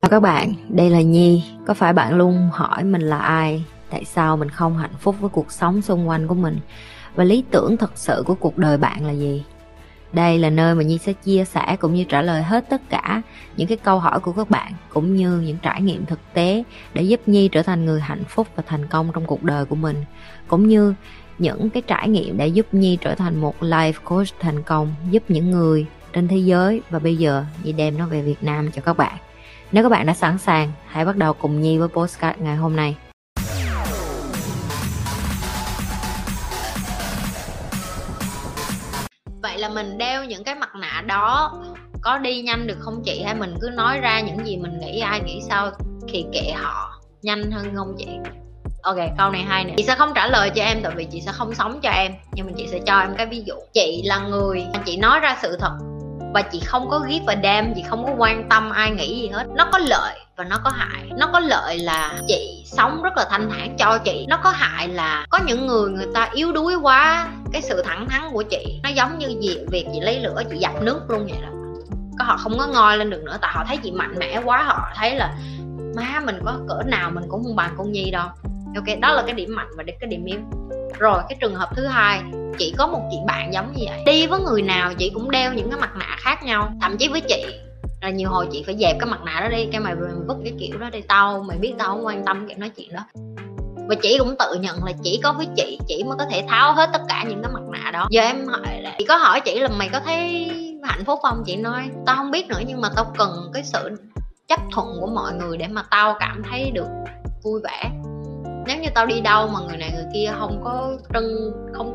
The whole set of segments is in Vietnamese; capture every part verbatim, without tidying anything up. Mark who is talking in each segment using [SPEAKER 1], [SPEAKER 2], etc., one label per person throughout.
[SPEAKER 1] Chào các bạn, đây là Nhi. Có phải bạn luôn hỏi mình là ai? Tại sao mình không hạnh phúc với cuộc sống xung quanh của mình? Và lý tưởng thật sự của cuộc đời bạn là gì? Đây là nơi mà Nhi sẽ chia sẻ cũng như trả lời hết tất cả những cái câu hỏi của các bạn, cũng như những trải nghiệm thực tế để giúp Nhi trở thành người hạnh phúc và thành công trong cuộc đời của mình, cũng như những cái trải nghiệm để giúp Nhi trở thành một life coach thành công, giúp những người trên thế giới. Và bây giờ Nhi đem nó về Việt Nam cho các bạn. Nếu các bạn đã sẵn sàng, hãy bắt đầu cùng Nhi với podcast ngày hôm nay. Vậy là mình đeo những cái mặt nạ đó có đi nhanh được không chị? Hay mình cứ nói ra những gì mình nghĩ, ai nghĩ sao thì kệ họ, nhanh hơn không chị? Ok, câu này hay nè. Chị sẽ không trả lời cho em tại vì chị sẽ không sống cho em, nhưng mà chị sẽ cho em cái ví dụ. Chị là người, chị nói ra sự thật và chị không có give a damn, chị không có quan tâm ai nghĩ gì hết. Nó có lợi và nó có hại. Nó có lợi là chị sống rất là thanh thản cho chị. Nó có hại là có những người người ta yếu đuối quá. Cái sự thẳng thắn của chị nó giống như gì việc chị lấy lửa chị dập nước luôn vậy đó. Có họ không có ngoi lên được nữa, tại họ thấy chị mạnh mẽ quá, họ thấy là má mình có cỡ nào mình cũng không bằng con Nhi đâu. Ok, đó là cái điểm mạnh và cái điểm yếu. Rồi cái trường hợp thứ hai, chị có một chị bạn giống như vậy, đi với người nào chị cũng đeo những cái mặt nạ khác nhau. Thậm chí với chị là nhiều hồi chị phải dẹp cái mặt nạ đó đi, cái mày vứt cái kiểu đó đi, tao mày biết tao không quan tâm cái nói chuyện đó. Và chị cũng tự nhận là chỉ có với chị chị mới có thể tháo hết tất cả những cái mặt nạ đó. Giờ em hỏi là chị có hỏi chị là mày có thấy hạnh phúc không? Chị nói tao không biết nữa, nhưng mà tao cần cái sự chấp thuận của mọi người để mà tao cảm thấy được vui vẻ. Nếu như tao đi đâu mà người này người kia không có trân, không có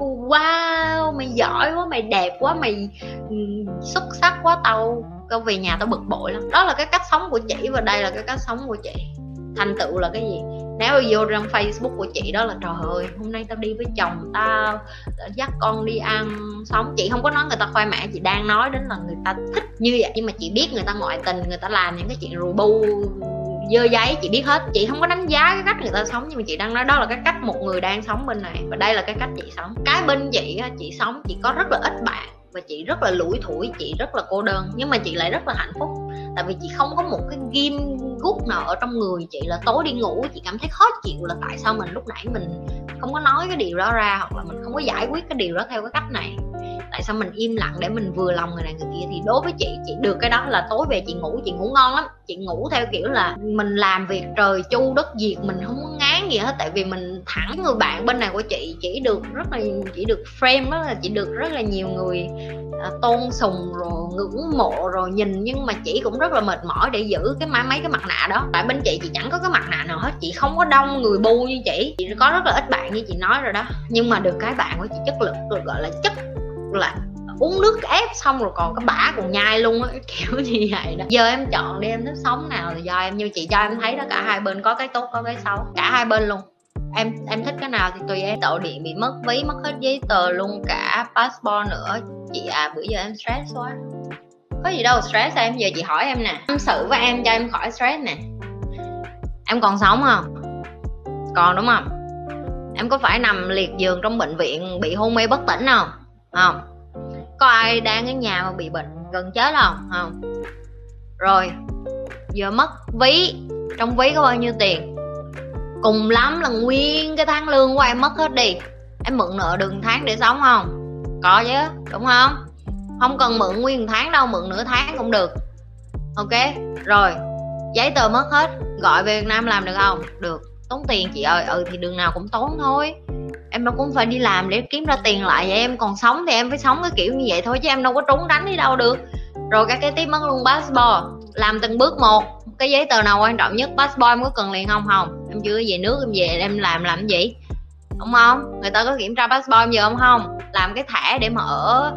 [SPEAKER 1] wow mày giỏi quá, mày đẹp quá, mày xuất sắc quá, tao tao về nhà tao bực bội lắm. Đó là cái cách sống của chị và đây là cái cách sống của chị. Thành tựu là cái gì? Nếu vô trong Facebook của chị đó là trời ơi hôm nay tao đi với chồng tao, dắt con đi ăn sống. Chị không có nói người ta khoe mẽ, chị đang nói đến là người ta thích như vậy. Nhưng mà chị biết người ta ngoại tình, người ta làm những cái chuyện rù bu dơ giấy, chị biết hết. Chị không có đánh giá cái cách người ta sống, nhưng mà chị đang nói đó là cái cách một người đang sống bên này, và đây là cái cách chị sống. Cái bên chị chị sống, chị có rất là ít bạn và chị rất là lủi thủi, chị rất là cô đơn, nhưng mà chị lại rất là hạnh phúc. Tại vì chị không có một cái ghim gút nào ở trong người chị là tối đi ngủ chị cảm thấy khó chịu là tại sao mình lúc nãy mình không có nói cái điều đó ra, hoặc là mình không có giải quyết cái điều đó theo cái cách này, tại sao mình im lặng để mình vừa lòng người này người kia. Thì đối với chị chị được cái đó là tối về chị ngủ, chị ngủ ngon lắm. Chị ngủ theo kiểu là mình làm việc trời chu đất diệt, mình không có ngán gì hết, tại vì mình thẳng. Người bạn bên này của chị chỉ được rất là chỉ được frame, đó là chỉ được rất là nhiều người à, tôn sùng rồi ngưỡng mộ rồi nhìn, nhưng mà chị cũng rất là mệt mỏi để giữ cái mấy mấy cái mặt nạ đó. Tại bên chị chị chẳng có cái mặt nạ nào hết, chị không có đông người bu như chị chị có rất là ít bạn như chị nói rồi đó, nhưng mà được cái bạn của chị chất lượng, được gọi là chất là uống nước ép xong rồi còn cái bã còn nhai luôn á, kiểu như vậy đó. Giờ em chọn đi, em thích sống nào thì do em, như chị cho em thấy đó, cả hai bên có cái tốt có cái xấu, cả hai bên luôn. Em em thích cái nào thì tùy em. Tàu điện bị mất ví, mất hết giấy tờ luôn, cả passport nữa. Chị à, bữa giờ em stress quá. Có gì đâu stress em, giờ chị hỏi em nè, tâm sự với em cho em khỏi stress nè. Em còn sống không? Còn đúng không? Em có phải nằm liệt giường trong bệnh viện bị hôn mê bất tỉnh không? Không. Có ai đang ở nhà mà bị bệnh gần chết không? Không. Rồi giờ mất ví, trong ví có bao nhiêu tiền? Cùng lắm là nguyên cái tháng lương của em mất hết đi. Em mượn nợ được một tháng để sống không? Có chứ, đúng không? Không cần mượn nguyên một tháng đâu, mượn nửa tháng cũng được. Ok. Rồi giấy tờ mất hết, gọi về Việt Nam làm được không? Được. Tốn tiền chị ơi. Ừ thì đường nào cũng tốn thôi, em đâu cũng phải đi làm để kiếm ra tiền lại. Vậy em còn sống thì em phải sống cái kiểu như vậy thôi, chứ em đâu có trốn tránh đi đâu được. Rồi cái kế tiếp mất luôn passport. Làm từng bước một. Cái giấy tờ nào quan trọng nhất? Passport em có cần liền không? Không. Em chưa về nước em về em làm làm cái gì? Đúng không? Người ta có kiểm tra passport em giờ không? Không. Làm cái thẻ để mà ở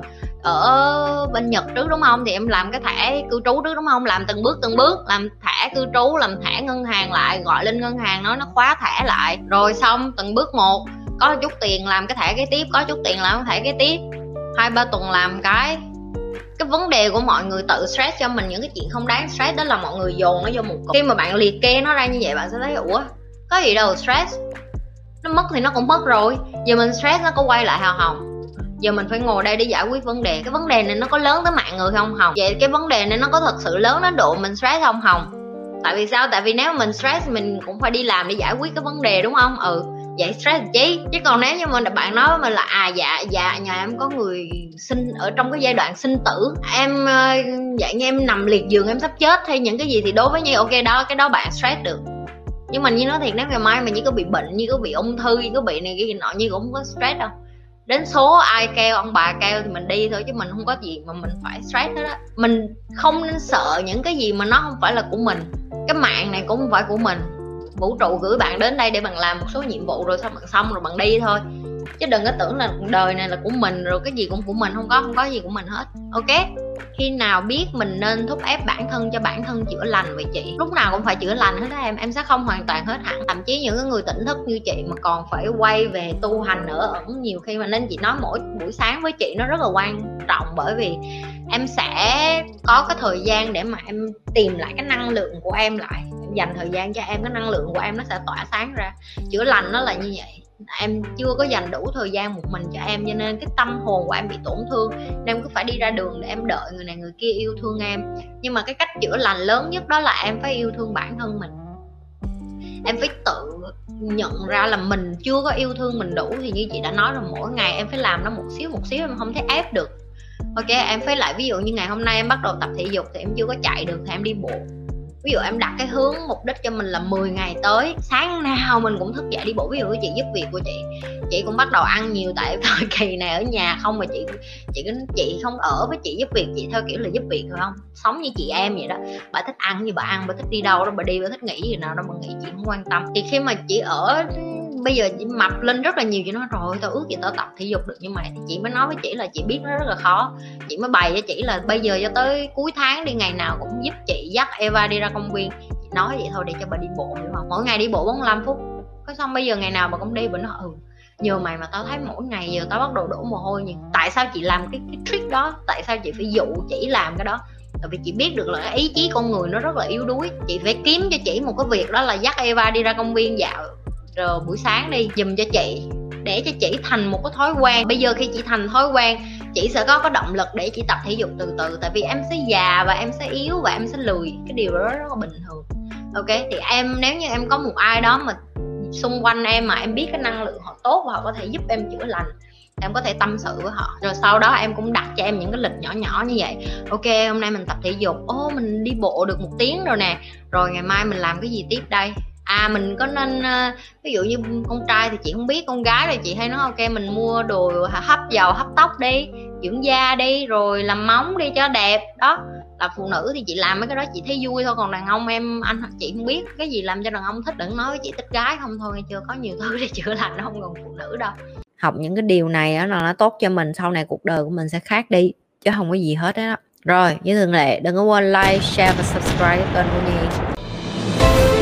[SPEAKER 1] ở bên Nhật trước đúng không? Thì em làm cái thẻ cư trú trước đúng không? Làm từng bước từng bước. Làm thẻ cư trú, làm thẻ ngân hàng lại, gọi lên ngân hàng nói nó khóa thẻ lại. Rồi xong từng bước một. Có chút tiền làm cái thẻ kế tiếp, có chút tiền làm cái thẻ kế tiếp, hai ba tuần làm cái. Cái vấn đề của mọi người tự stress cho mình những cái chuyện không đáng stress, đó là mọi người dồn nó vô một cục. Khi mà bạn liệt kê nó ra như vậy, bạn sẽ thấy ủa có gì đâu stress, nó mất thì nó cũng mất rồi, giờ mình stress nó có quay lại hào hồng. Giờ mình phải ngồi đây để giải quyết vấn đề. Cái vấn đề này nó có lớn tới mạng người không? Không. Vậy cái vấn đề này nó có thật sự lớn đến độ mình stress không? Không. Tại vì sao? Tại vì nếu mình stress mình cũng phải đi làm để giải quyết cái vấn đề, đúng không? Ừ, vậy stress chí. Chứ còn nếu như mà bạn nói với mình là à dạ dạ nhà em có người sinh ở trong cái giai đoạn sinh tử, em vậy như em nằm liệt giường em sắp chết hay những cái gì, thì đối với Nhi ok đó, cái đó bạn stress được. Nhưng mà Nhi nói thiệt, nếu ngày mai mà Nhi có bị bệnh, Nhi có bị ung thư, Nhi có bị này cái gì nọ, Nhi cũng không có stress đâu. Đến số ai kêu, ông bà kêu thì mình đi thôi, chứ mình không có gì mà mình phải stress hết á. Mình không nên sợ những cái gì mà nó không phải là của mình. Cái mạng này cũng không phải của mình. Vũ trụ gửi bạn đến đây để bạn làm một số nhiệm vụ rồi xong bạn xong rồi bạn đi thôi. Chứ đừng có tưởng là đời này là của mình rồi cái gì cũng của mình, không có không có gì của mình hết. Ok. Khi nào biết mình nên thúc ép bản thân cho bản thân chữa lành vậy chị? Lúc nào cũng phải chữa lành hết đó em. Em sẽ không hoàn toàn hết hẳn. Thậm chí những cái người tỉnh thức như chị mà còn phải quay về tu hành nữa ẩn nhiều khi mà. Nên chị nói mỗi buổi sáng với chị nó rất là quan trọng, bởi vì em sẽ có cái thời gian để mà em tìm lại cái năng lượng của em lại. Em dành thời gian cho em, cái năng lượng của em nó sẽ tỏa sáng ra. Chữa lành nó là như vậy. Em chưa có dành đủ thời gian một mình cho em, cho nên cái tâm hồn của em bị tổn thương, nên em cứ phải đi ra đường để em đợi người này người kia yêu thương em. Nhưng mà cái cách chữa lành lớn nhất đó là em phải yêu thương bản thân mình. Em phải tự nhận ra là mình chưa có yêu thương mình đủ. Thì như chị đã nói là mỗi ngày em phải làm nó một xíu một xíu, em không thể ép được. Ok, em phải lại ví dụ như ngày hôm nay em bắt đầu tập thể dục thì em chưa có chạy được thì em đi bộ. Ví dụ em đặt cái hướng mục đích cho mình là mười ngày tới sáng nào mình cũng thức dậy đi bộ. Ví dụ chị giúp việc của chị, chị cũng bắt đầu ăn nhiều tại thời kỳ này ở nhà không, mà chị chị chị không ở với chị giúp việc, chị theo kiểu là giúp việc rồi không sống như chị em vậy đó. Bà thích ăn gì bà ăn, bà thích đi đâu đó bà đi, bà thích nghỉ gì nào đó bà nghỉ, chị không quan tâm. Thì khi mà chị ở bây giờ chị mập lên rất là nhiều, chị nói rồi tao ước gì tao tập thể dục được như mày, thì chị mới nói với chị là chị biết nó rất là khó. Chị mới bày cho chị là bây giờ cho tới cuối tháng đi, ngày nào cũng giúp chị dắt Eva đi ra công viên. Chị nói vậy thôi để cho bà đi bộ, hiểu không? Mỗi ngày đi bộ bốn mươi lăm phút. Có xong bây giờ ngày nào bà cũng đi, bà nói ừ nhờ mày mà tao thấy mỗi ngày giờ tao bắt đầu đổ mồ hôi. Nhưng tại sao chị làm cái, cái trick đó? Tại sao chị phải dụ chị làm cái đó? Tại vì chị biết được là cái ý chí con người nó rất là yếu đuối. Chị phải kiếm cho chị một cái việc đó là dắt Eva đi ra công viên dạo rồi buổi sáng đi giùm cho chị, để cho chị thành một cái thói quen. Bây giờ khi chị thành thói quen, chị sẽ có cái động lực để chị tập thể dục từ từ. Tại vì em sẽ già và em sẽ yếu và em sẽ lười, cái điều đó rất là bình thường. Ok, thì em nếu như em có một ai đó mà xung quanh em mà em biết cái năng lượng họ tốt và họ có thể giúp em chữa lành, em có thể tâm sự với họ. Rồi sau đó em cũng đặt cho em những cái lịch nhỏ nhỏ như vậy. Ok, hôm nay mình tập thể dục, ô mình đi bộ được một tiếng rồi nè, rồi ngày mai mình làm cái gì tiếp đây? À mình có nên ví dụ như con trai thì chị không biết, con gái thì chị hay nói ok mình mua đồ hấp dầu hấp tóc đi, dưỡng da đi, rồi làm móng đi cho đẹp. Đó là phụ nữ thì chị làm mấy cái đó chị thấy vui thôi. Còn đàn ông em anh chị không biết cái gì làm cho đàn ông thích, đừng nói với chị thích gái không thôi, nghe chưa? Có nhiều thứ để chữa lành nó không còn phụ nữ đâu. Học những cái điều này đó là nó tốt cho mình, sau này cuộc đời của mình sẽ khác đi, chứ không có gì hết đó. Rồi như thường lệ đừng có quên like, share và subscribe kênh của Nhi.